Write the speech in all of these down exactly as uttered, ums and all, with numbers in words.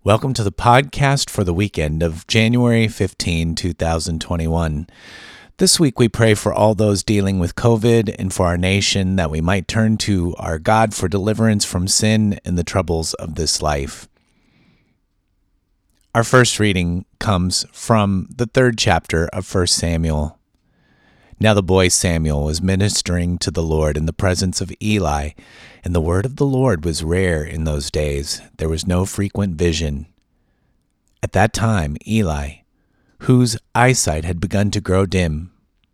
Welcome to the podcast for the weekend of January fifteenth, twenty twenty-one. This week we pray for all those dealing with COVID and for our nation that we might turn to our God for deliverance from sin and the troubles of this life. Our first reading comes from the third chapter of First Samuel. Now the boy Samuel was ministering to the Lord in the presence of Eli, and the word of the Lord was rare in those days. There was no frequent vision. At that time, Eli, whose eyesight had begun to grow dim,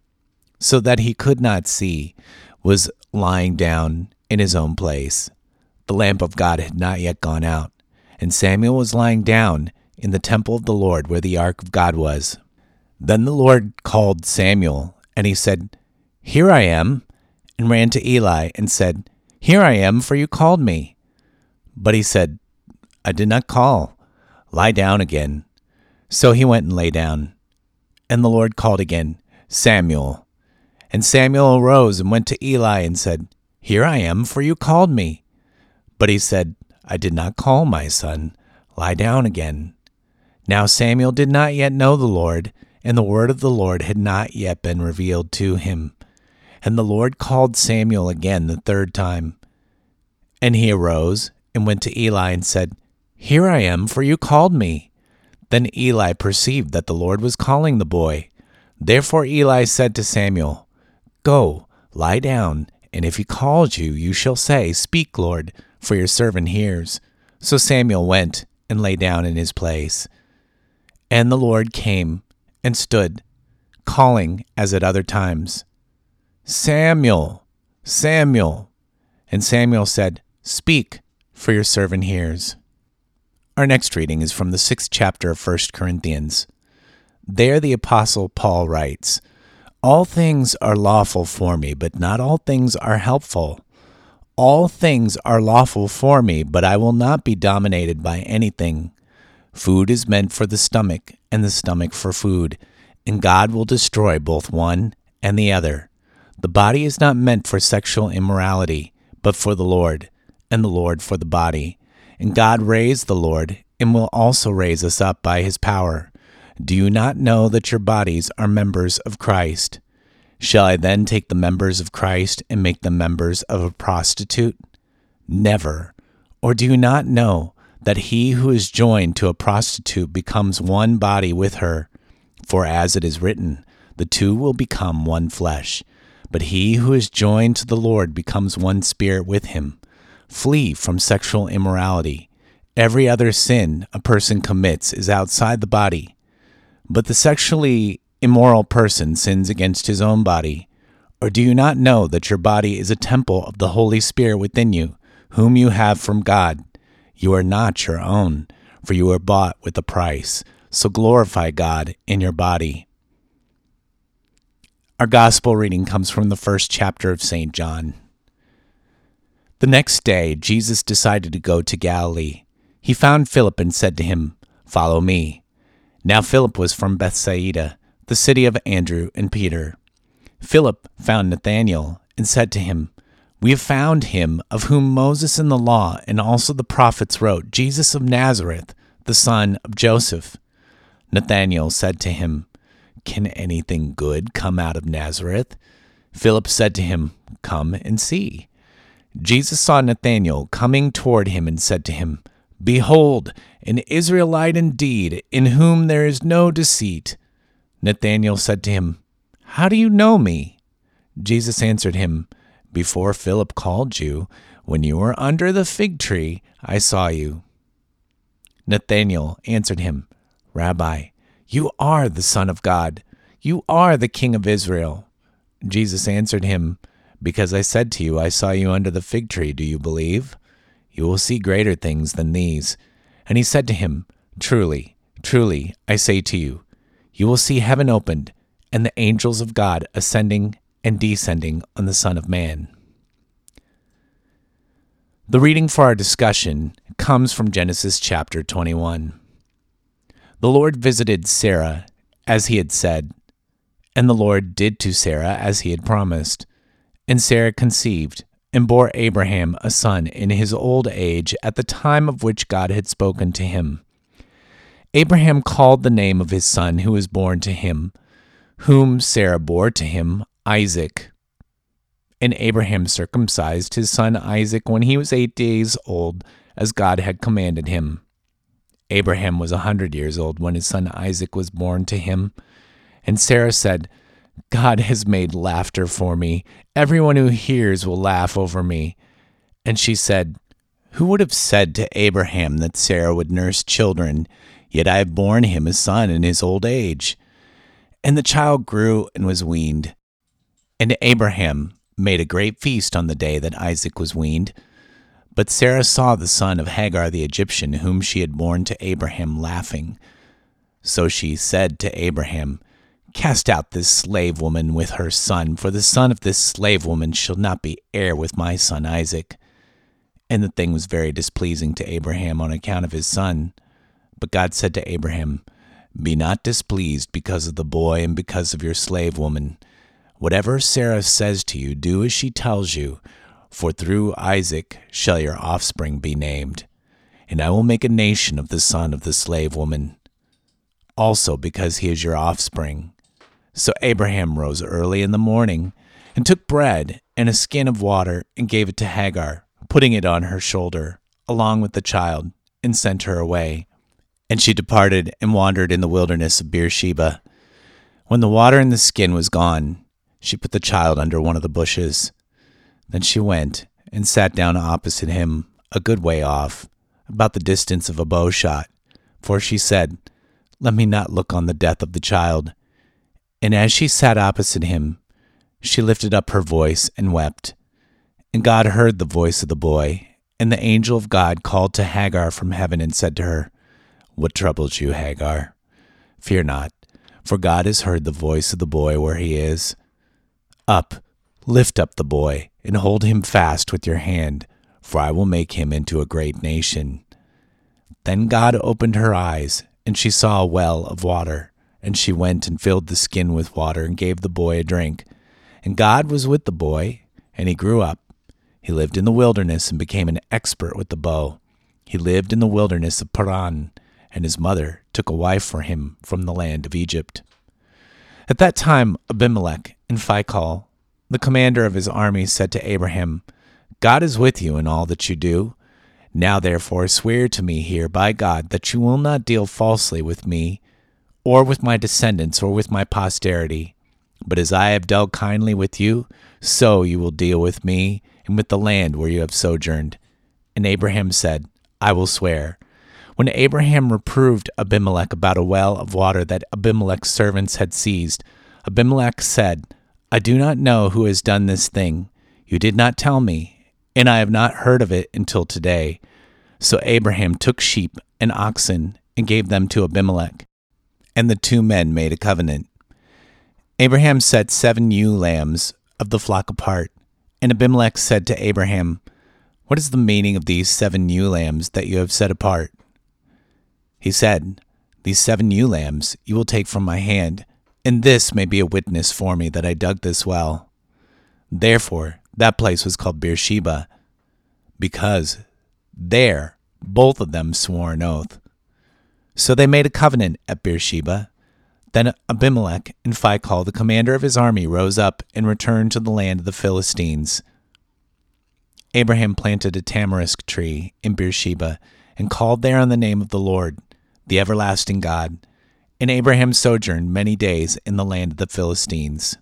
so that he could not see, was lying down in his own place. The lamp of God had not yet gone out, and Samuel was lying down in the temple of the Lord where the ark of God was. Then the Lord called Samuel, and he said, "Here I am," and ran to Eli and said, "Here I am, for you called me." But he said, "I did not call. Lie down again." So he went and lay down. And the Lord called again, "Samuel." And Samuel arose and went to Eli and said, "Here I am, for you called me." But he said, "I did not call, my son. Lie down again." Now Samuel did not yet know the Lord, and the word of the Lord had not yet been revealed to him. And the Lord called Samuel again the third time. And he arose and went to Eli and said, "Here I am, for you called me." Then Eli perceived that the Lord was calling the boy. Therefore Eli said to Samuel, "Go, lie down, and if he calls you, you shall say, 'Speak, Lord, for your servant hears.'" So Samuel went and lay down in his place. And the Lord came and stood, calling as at other times, "Samuel, Samuel." And Samuel said, "Speak, for your servant hears." Our next reading is from the sixth chapter of First Corinthians. There the Apostle Paul writes, "All things are lawful for me, but not all things are helpful. All things are lawful for me, but I will not be dominated by anything. Food is meant for the stomach, and the stomach for food, and God will destroy both one and the other. The body is not meant for sexual immorality, but for the Lord, and the Lord for the body. And God raised the Lord, and will also raise us up by his power. Do you not know that your bodies are members of Christ? Shall I then take the members of Christ and make them members of a prostitute? Never. Or do you not know that he who is joined to a prostitute becomes one body with her? For as it is written, the two will become one flesh. But he who is joined to the Lord becomes one spirit with him. Flee from sexual immorality. Every other sin a person commits is outside the body, but the sexually immoral person sins against his own body. Or do you not know that your body is a temple of the Holy Spirit within you, whom you have from God? You are not your own, for you are bought with a price. So glorify God in your body. Our gospel reading comes from the first chapter of Saint John. The next day, Jesus decided to go to Galilee. He found Philip and said to him, "Follow me." Now Philip was from Bethsaida, the city of Andrew and Peter. Philip found Nathanael and said to him, "We have found him of whom Moses in the law and also the prophets wrote, Jesus of Nazareth, the son of Joseph." Nathanael said to him, "Can anything good come out of Nazareth?" Philip said to him, "Come and see." Jesus saw Nathanael coming toward him and said to him, "Behold, an Israelite indeed, in whom there is no deceit." Nathanael said to him, "How do you know me?" Jesus answered him, "Before Philip called you, when you were under the fig tree, I saw you." Nathanael answered him, "Rabbi, you are the Son of God. You are the King of Israel." Jesus answered him, "Because I said to you, I saw you under the fig tree, do you believe? You will see greater things than these." And he said to him, "Truly, truly, I say to you, you will see heaven opened, and the angels of God ascending and descending on the Son of Man." The reading for our discussion comes from Genesis chapter twenty-one. The Lord visited Sarah as he had said, and the Lord did to Sarah as he had promised. And Sarah conceived and bore Abraham a son in his old age at the time of which God had spoken to him. Abraham called the name of his son who was born to him, whom Sarah bore to him, Isaac. And Abraham circumcised his son Isaac when he was eight days old, as God had commanded him. Abraham was a hundred years old when his son Isaac was born to him. And Sarah said, God has made laughter for me. Everyone who hears will laugh over me. And she said, Who would have said to Abraham that Sarah would nurse children? Yet I have borne him a son in his old age. And the child grew and was weaned. And Abraham made a great feast on the day that Isaac was weaned. But Sarah saw the son of Hagar the Egyptian, whom she had borne to Abraham, laughing. So she said to Abraham, Cast out this slave woman with her son, for the son of this slave woman shall not be heir with my son Isaac. And the thing was very displeasing to Abraham on account of his son. But God said to Abraham, Be not displeased because of the boy and because of your slave woman. Whatever Sarah says to you, do as she tells you, for through Isaac shall your offspring be named. And I will make a nation of the son of the slave woman, also because he is your offspring. So Abraham rose early in the morning and took bread and a skin of water and gave it to Hagar, putting it on her shoulder, along with the child, and sent her away. And she departed and wandered in the wilderness of Beersheba. When the water in the skin was gone, she put the child under one of the bushes. Then she went and sat down opposite him, a good way off, about the distance of a bow shot. For she said, Let me not look on the death of the child. And as she sat opposite him, she lifted up her voice and wept. And God heard the voice of the boy. And the angel of God called to Hagar from heaven and said to her, What troubles you, Hagar? Fear not, for God has heard the voice of the boy where he is. Up, lift up the boy, and hold him fast with your hand, for I will make him into a great nation. Then God opened her eyes, and she saw a well of water. And she went and filled the skin with water and gave the boy a drink. And God was with the boy, and he grew up. He lived in the wilderness and became an expert with the bow. He lived in the wilderness of Paran, and his mother took a wife for him from the land of Egypt. At that time Abimelech in Phicol, the commander of his army, said to Abraham, God is with you in all that you do. Now therefore swear to me here by God that you will not deal falsely with me, or with my descendants, or with my posterity. But as I have dealt kindly with you, so you will deal with me, and with the land where you have sojourned. And Abraham said, I will swear. When Abraham reproved Abimelech about a well of water that Abimelech's servants had seized, Abimelech said, I do not know who has done this thing. You did not tell me, and I have not heard of it until today. So Abraham took sheep and oxen and gave them to Abimelech. And the two men made a covenant. Abraham set seven ewe lambs of the flock apart. And Abimelech said to Abraham, What is the meaning of these seven ewe lambs that you have set apart? He said, These seven ewe lambs you will take from my hand, and this may be a witness for me that I dug this well. Therefore that place was called Beersheba, because there both of them swore an oath. So they made a covenant at Beersheba. Then Abimelech in Phicol, the commander of his army, rose up and returned to the land of the Philistines. Abraham planted a tamarisk tree in Beersheba and called there on the name of the Lord, the everlasting God. And Abraham sojourned many days in the land of the Philistines.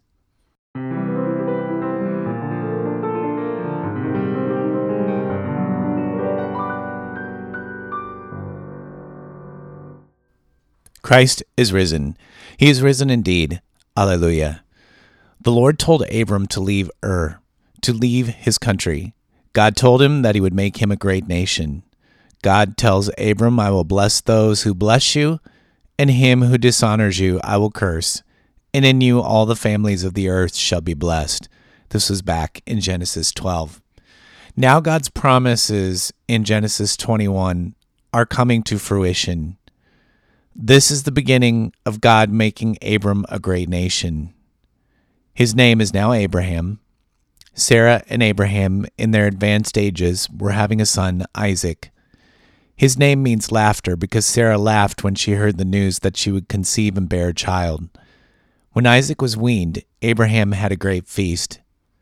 Christ is risen. He is risen indeed. Alleluia. The Lord told Abram to leave Ur, to leave his country. God told him that he would make him a great nation. God tells Abram, I will bless those who bless you, and him who dishonors you I will curse. And in you all the families of the earth shall be blessed. This was back in Genesis twelve. Now God's promises in Genesis twenty-one are coming to fruition. This is the beginning of God making Abram a great nation. His name is now Abraham. Sarah and Abraham, in their advanced ages, were having a son, Isaac. His name means laughter because Sarah laughed when she heard the news that she would conceive and bear a child. When Isaac was weaned, Abraham had a great feast.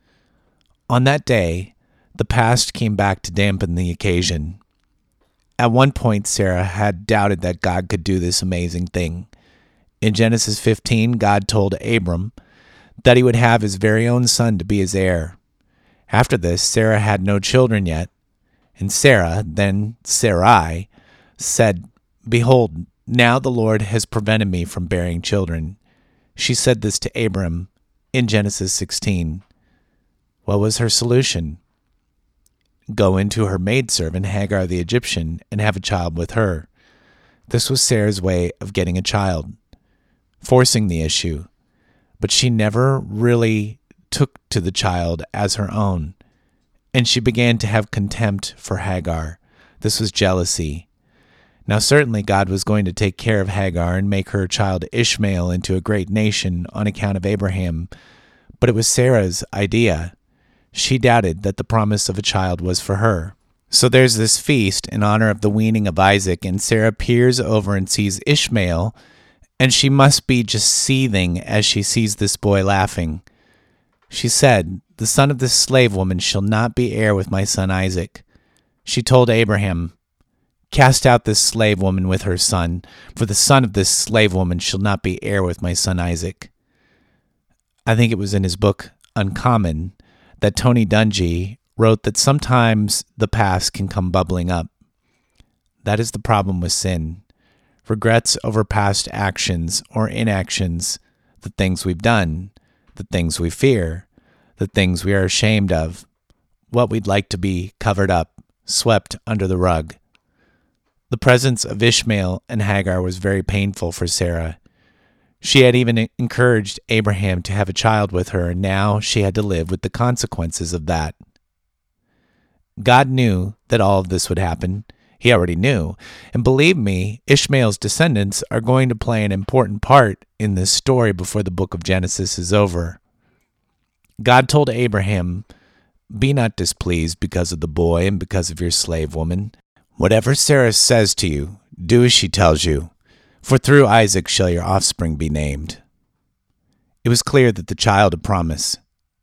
On that day, the past came back to dampen the occasion. At one point, Sarah had doubted that God could do this amazing thing. In Genesis fifteen, God told Abram that he would have his very own son to be his heir. After this, Sarah had no children yet, and Sarah, then Sarai, said, "Behold, now the Lord has prevented me from bearing children." She said this to Abram in Genesis sixteen. What was her solution? Go into her maidservant Hagar the Egyptian and have a child with her. This was Sarah's way of getting a child, forcing the issue, but she never really took to the child as her own, and she began to have contempt for Hagar. This was jealousy. Now certainly God was going to take care of Hagar and make her child Ishmael into a great nation on account of Abraham, but it was Sarah's idea. She doubted that the promise of a child was for her. So there's this feast in honor of the weaning of Isaac, and Sarah peers over and sees Ishmael, and she must be just seething as she sees this boy laughing. She said, "The son of this slave woman shall not be heir with my son Isaac." She told Abraham, "Cast out this slave woman with her son, for the son of this slave woman shall not be heir with my son Isaac." I think it was in his book, Uncommon, that Tony Dungy wrote that sometimes the past can come bubbling up. That is the problem with sin. Regrets over past actions or inactions, the things we've done, the things we fear, the things we are ashamed of, what we'd like to be covered up, swept under the rug. The presence of Ishmael and Hagar was very painful for Sarah. She had even encouraged Abraham to have a child with her, and now she had to live with the consequences of that. God knew that all of this would happen. He already knew. And believe me, Ishmael's descendants are going to play an important part in this story before the book of Genesis is over. God told Abraham, "Be not displeased because of the boy and because of your slave woman. Whatever Sarah says to you, do as she tells you, for through Isaac shall your offspring be named." It was clear that the child of promise,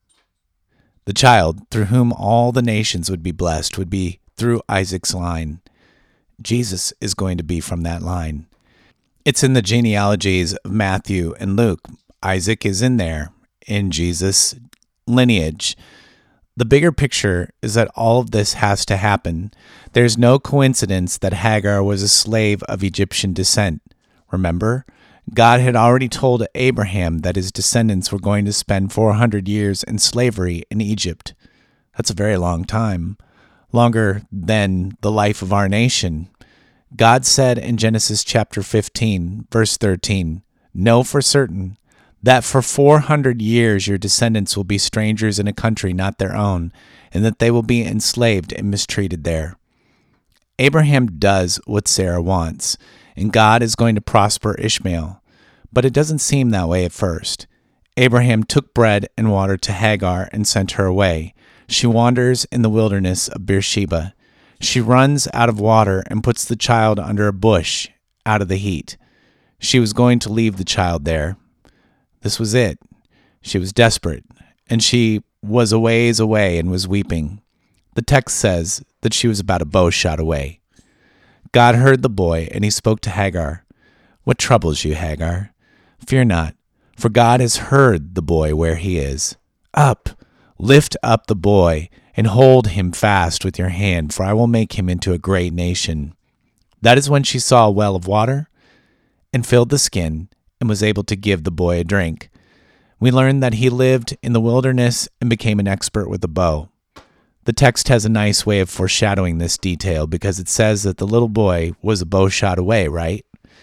the child through whom all the nations would be blessed, would be through Isaac's line. Jesus is going to be from that line. It's in the genealogies of Matthew and Luke. Isaac is in there, in Jesus' lineage. The bigger picture is that all of this has to happen. There's no coincidence that Hagar was a slave of Egyptian descent. Remember, God had already told Abraham that his descendants were going to spend four hundred years in slavery in Egypt. That's a very long time, longer than the life of our nation. God said in Genesis chapter fifteen, verse thirteen, "Know for certain that for four hundred years your descendants will be strangers in a country not their own, and that they will be enslaved and mistreated there." Abraham does what Sarah wants, and God is going to prosper Ishmael. But it doesn't seem that way at first. Abraham took bread and water to Hagar and sent her away. She wanders in the wilderness of Beersheba. She runs out of water and puts the child under a bush out of the heat. She was going to leave the child there. This was it. She was desperate, and she was a ways away and was weeping. The text says that she was about a bow shot away. God heard the boy, and he spoke to Hagar. "What troubles you, Hagar? Fear not, for God has heard the boy where he is. Up, lift up the boy, and hold him fast with your hand, for I will make him into a great nation." That is when she saw a well of water and filled the skin and was able to give the boy a drink. We learn that he lived in the wilderness and became an expert with a bow. The text has a nice way of foreshadowing this detail because it says that the little boy was a bow shot away, right?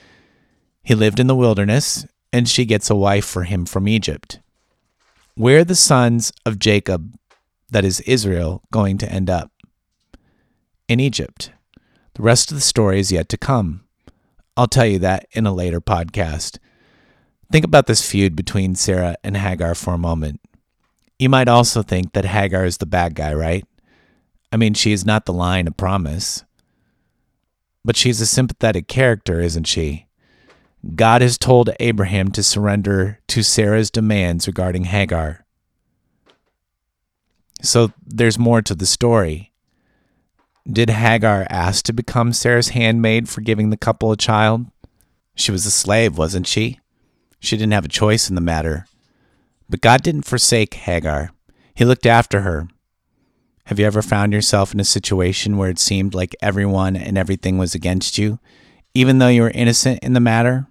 He lived in the wilderness, and she gets a wife for him from Egypt. Where are the sons of Jacob, that is Israel, going to end up? In Egypt. The rest of the story is yet to come. I'll tell you that in a later podcast. Think about this feud between Sarah and Hagar for a moment. You might also think that Hagar is the bad guy, right? I mean, she is not the line of promise. But she's a sympathetic character, isn't she? God has told Abraham to surrender to Sarah's demands regarding Hagar. So there's more to the story. Did Hagar ask to become Sarah's handmaid for giving the couple a child? She was a slave, wasn't she? She didn't have a choice in the matter. But God didn't forsake Hagar. He looked after her. Have you ever found yourself in a situation where it seemed like everyone and everything was against you, even though you were innocent in the matter?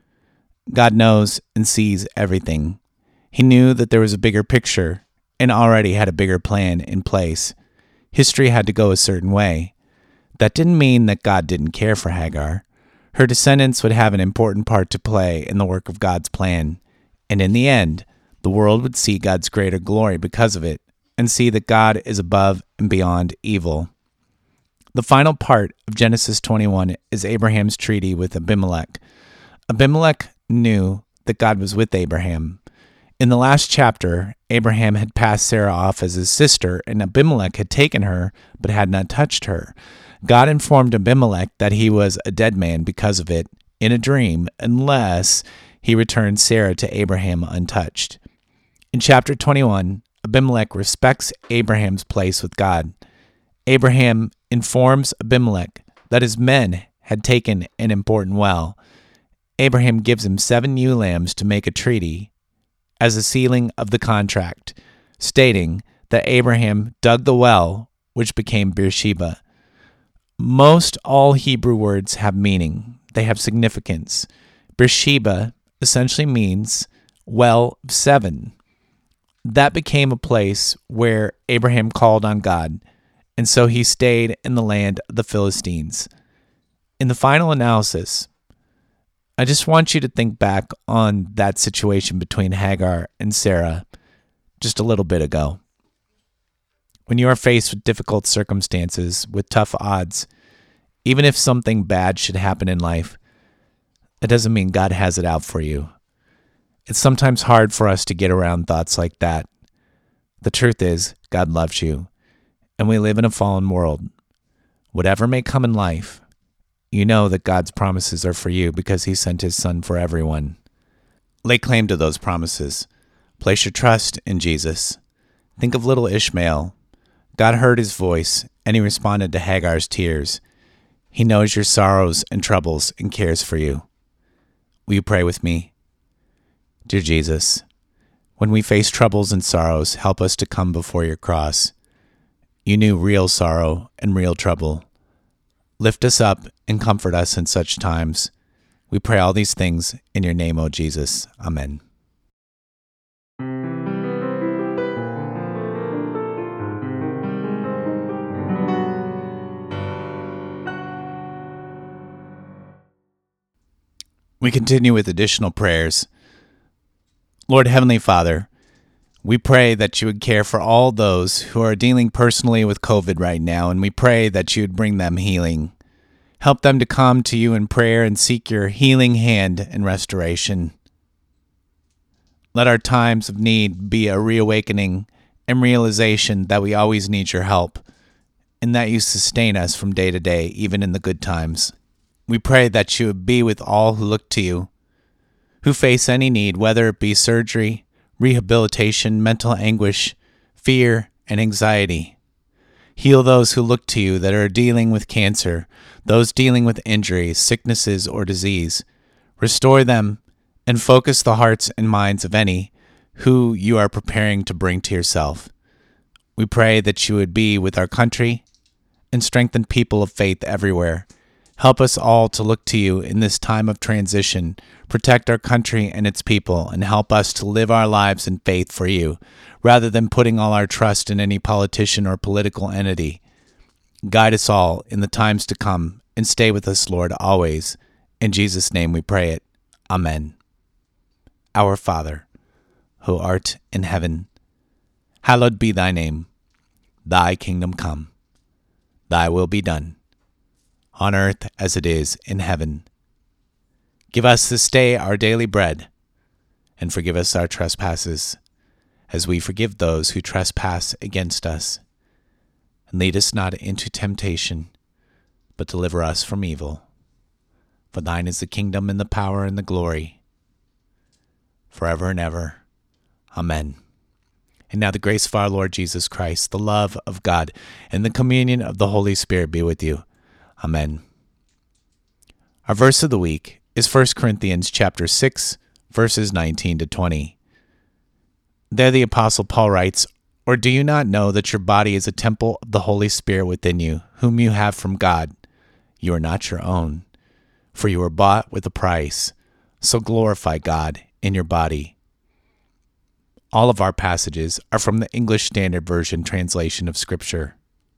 God knows and sees everything. He knew that there was a bigger picture and already had a bigger plan in place. History had to go a certain way. That didn't mean that God didn't care for Hagar. Her descendants would have an important part to play in the work of God's plan, and in the end, the world would see God's greater glory because of it, and see that God is above and beyond evil. The final part of Genesis twenty-one is Abraham's treaty with Abimelech. Abimelech knew that God was with Abraham. In the last chapter, Abraham had passed Sarah off as his sister, and Abimelech had taken her, but had not touched her. God informed Abimelech that he was a dead man because of it, in a dream, unless he returned Sarah to Abraham untouched. In chapter twenty-one, Abimelech respects Abraham's place with God. Abraham informs Abimelech that his men had taken an important well. Abraham gives him seven ewe lambs to make a treaty as a sealing of the contract, stating that Abraham dug the well, which became Beersheba. Most all Hebrew words have meaning. They have significance. Beersheba essentially means well of seven. That became a place where Abraham called on God, and so he stayed in the land of the Philistines. In the final analysis, I just want you to think back on that situation between Hagar and Sarah just a little bit ago. When you are faced with difficult circumstances, with tough odds, even if something bad should happen in life, that doesn't mean God has it out for you. It's sometimes hard for us to get around thoughts like that. The truth is, God loves you, and we live in a fallen world. Whatever may come in life, you know that God's promises are for you because he sent his son for everyone. Lay claim to those promises. Place your trust in Jesus. Think of little Ishmael. God heard his voice, and he responded to Hagar's tears. He knows your sorrows and troubles and cares for you. Will you pray with me? Dear Jesus, when we face troubles and sorrows, help us to come before your cross. You knew real sorrow and real trouble. Lift us up and comfort us in such times. We pray all these things in your name, O Jesus. Amen. We continue with additional prayers. Lord Heavenly Father, we pray that you would care for all those who are dealing personally with COVID right now, and we pray that you would bring them healing. Help them to come to you in prayer and seek your healing hand and restoration. Let our times of need be a reawakening and realization that we always need your help, and that you sustain us from day to day, even in the good times. We pray that you would be with all who look to you, who face any need, whether it be surgery, rehabilitation, mental anguish, fear, and anxiety. Heal those who look to you that are dealing with cancer, those dealing with injuries, sicknesses, or disease. Restore them and focus the hearts and minds of any who you are preparing to bring to yourself. We pray that you would be with our country and strengthen people of faith everywhere. Help us all to look to you in this time of transition. Protect our country and its people, and help us to live our lives in faith for you, rather than putting all our trust in any politician or political entity. Guide us all in the times to come, and stay with us, Lord, always. In Jesus' name we pray it. Amen. Our Father, who art in heaven, hallowed be thy name. Thy kingdom come. Thy will be done, on earth as it is in heaven. Give us this day our daily bread, and forgive us our trespasses, as we forgive those who trespass against us. And lead us not into temptation, but deliver us from evil. For thine is the kingdom and the power and the glory, forever and ever. Amen. And now the grace of our Lord Jesus Christ, the love of God, and the communion of the Holy Spirit be with you. Amen. Our verse of the week is First Corinthians chapter six, verses nineteen to twenty. There the Apostle Paul writes, "Or do you not know that your body is a temple of the Holy Spirit within you, whom you have from God? You are not your own, for you were bought with a price. So glorify God in your body." All of our passages are from the English Standard Version translation of Scripture.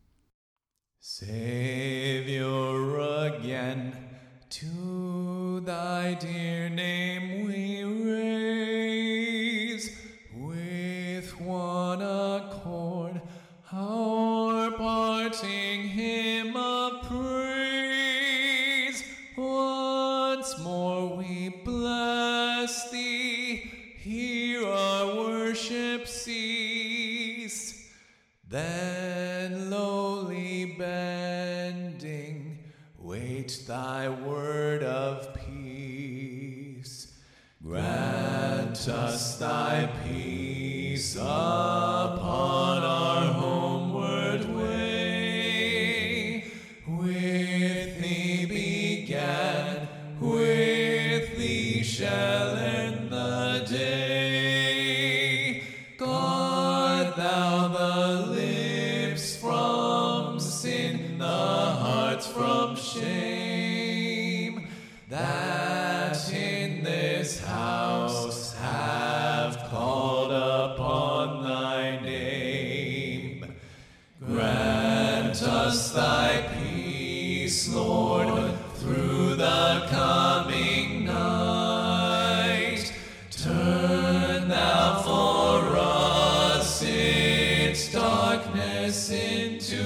Savior, again, to thy dear name we raise, with one accord, our parting hymn of praise. Once more we bless thee, hear our worship cease. Then lowly bending, wait thy word of peace. Grant us thy peace upon our homeward way. With thee began, with thee shall end the day. Guard thou the lips from sin, the hearts from shame, that in this house have called upon thy name. Grant us thy peace, Lord, through the coming night. Turn thou for us its darkness into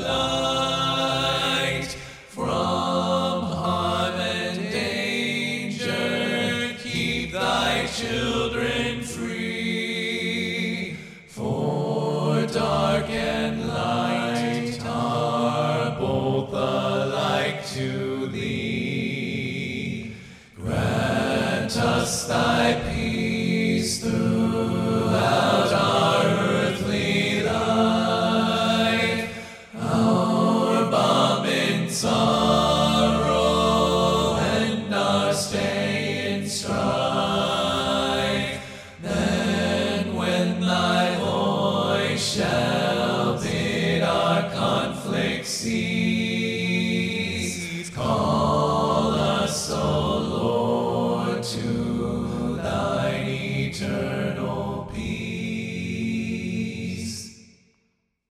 light. From harm and danger keep thy children free. For dark and light are both alike to thee. Grant us thy peace throughout our earthly life, our balm in sorrow and our stay in strife. Then when thy voice shall bid our conflict cease, call us, O Lord, to thine eternal